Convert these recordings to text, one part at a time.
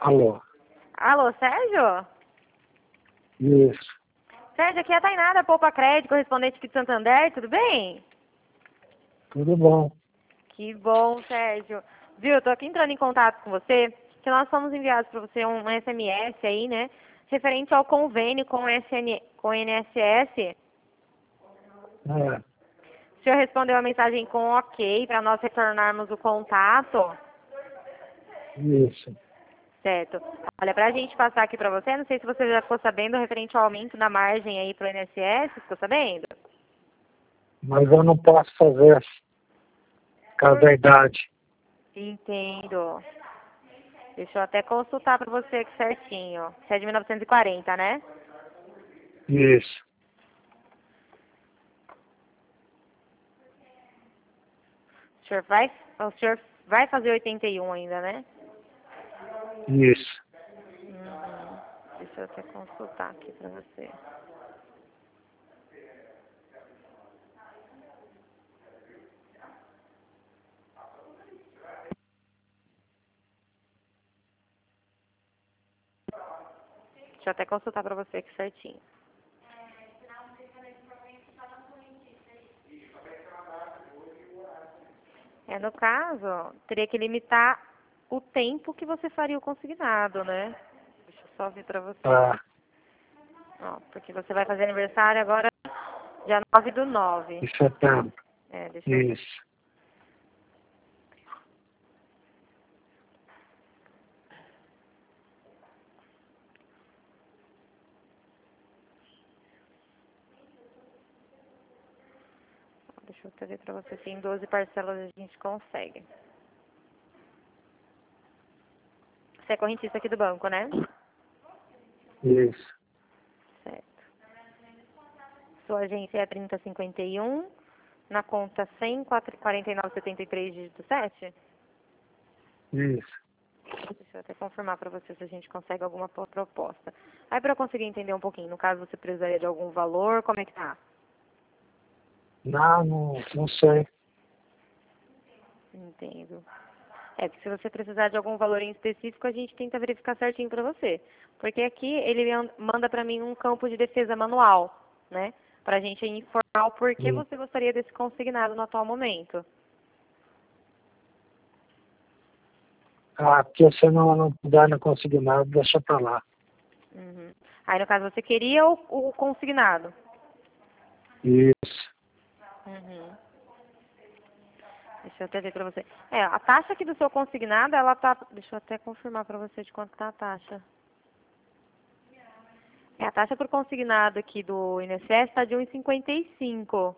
Alô? Alô, Sérgio? Isso. Sérgio, aqui é a Tainá da Poupa Crédito, correspondente aqui de Santander, tudo bem? Tudo bom. Que bom, Sérgio. Viu, eu tô aqui entrando em contato com você, que nós fomos enviados para você um SMS aí, né, referente ao convênio com o INSS. É, O senhor respondeu a mensagem com ok, para nós retornarmos o contato. isso. Certo. Olha, para a gente passar aqui para você, não sei se você já ficou sabendo referente ao aumento da margem aí para o INSS, ficou sabendo? Mas eu não posso fazer por causa da idade. Entendo. Deixa eu até consultar para você aqui certinho. Você é de 1940, né? Isso. O senhor vai fazer 81 ainda, né? Isso. Deixa eu até consultar aqui para você. Deixa eu até consultar para você aqui certinho. No caso, teria que limitar o tempo que você faria o consignado, né? Deixa eu só ver para você. Tá. Ó, porque você vai fazer aniversário agora, dia 9/9. Em setembro. Deixa eu ver. Isso. Deixa eu até ver para você se em 12 parcelas a gente consegue. Você é correntista aqui do banco, né? Isso. Certo. Sua agência é 3051, na conta 100-4973, dígito 7? Isso. Deixa eu até confirmar para você se a gente consegue alguma proposta. Aí para eu conseguir entender um pouquinho, no caso você precisaria de algum valor, como é que tá? Não sei. Entendo. Porque se você precisar de algum valor em específico, a gente tenta verificar certinho para você. Porque aqui ele manda para mim um campo de defesa manual, né? Para a gente informar o porquê você gostaria desse consignado no atual momento. Porque se não puder, não conseguir nada, deixa pra lá. Uhum. Aí, no caso, você queria o consignado? Isso. Uhum. Deixa eu até ver pra você. A taxa aqui do seu consignado, ela tá... Deixa eu até confirmar pra você de quanto tá a taxa. A taxa pro consignado aqui do INSS tá de 1,55.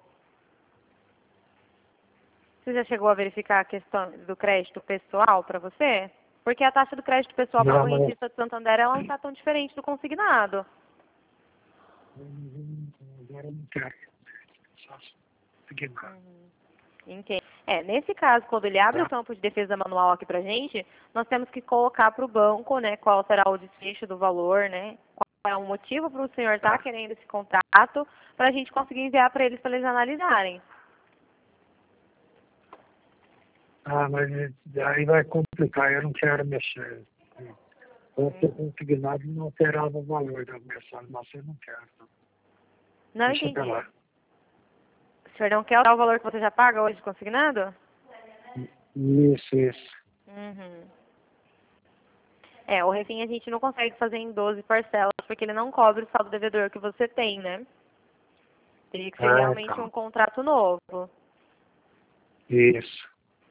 Você já chegou a verificar a questão do crédito pessoal pra você? Porque a taxa do crédito pessoal para Não, correntista de Santander, ela não tá tão diferente do consignado. Agora eu não quero. Só seguir nada. Entendo. Nesse caso, quando ele abre o campo de defesa manual aqui pra gente, nós temos que colocar para o banco, né, qual será o desfecho do valor, né, qual é o motivo para o senhor estar querendo esse contrato, para a gente conseguir enviar para eles analisarem. Mas aí vai complicar, eu não quero mexer. Eu ter consignado não alterava o valor da mensagem, mas eu não quero. Não Deixa pra entendi. lá. O senhor não quer o valor que você já paga hoje consignado? Isso. Uhum. O refim a gente não consegue fazer em 12 parcelas, porque ele não cobre o saldo devedor que você tem, né? Teria que ser realmente Então. um contrato novo. Isso.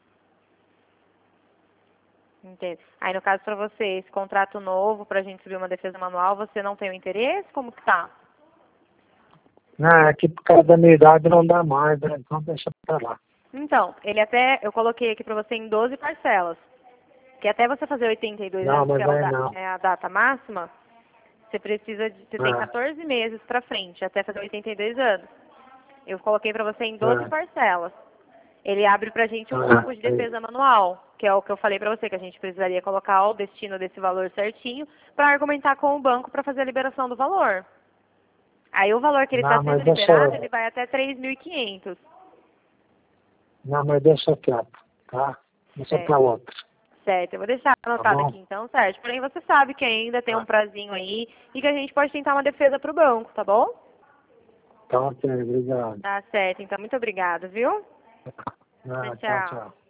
Entendo. Aí, no caso, para você, esse contrato novo, para a gente subir uma defesa manual, você não tem o interesse? Como que tá? Não, é que por causa da minha idade não dá mais, né? Então deixa pra lá. Então, eu coloquei aqui para você em 12 parcelas. Que até você fazer 82 Não, anos, que mas aí não. é a data máxima, você tem 14 meses para frente, até fazer 82 anos. Eu coloquei para você em 12 parcelas. Ele abre pra gente um campo de defesa manual, que é o que eu falei pra você, que a gente precisaria colocar o destino desse valor certinho para argumentar com o banco para fazer a liberação do valor. Aí o valor que ele está sendo liberado, ele vai até 3.500. Não, mas deixa quieto, tá? Deixa pra outra. Certo, eu vou deixar anotado aqui então, certo? Porém, você sabe que ainda tem um prazinho aí e que a gente pode tentar uma defesa pro banco, tá bom? Tá ok, obrigado. Tá certo, então muito obrigada, viu? Tchau, Tchau. tchau.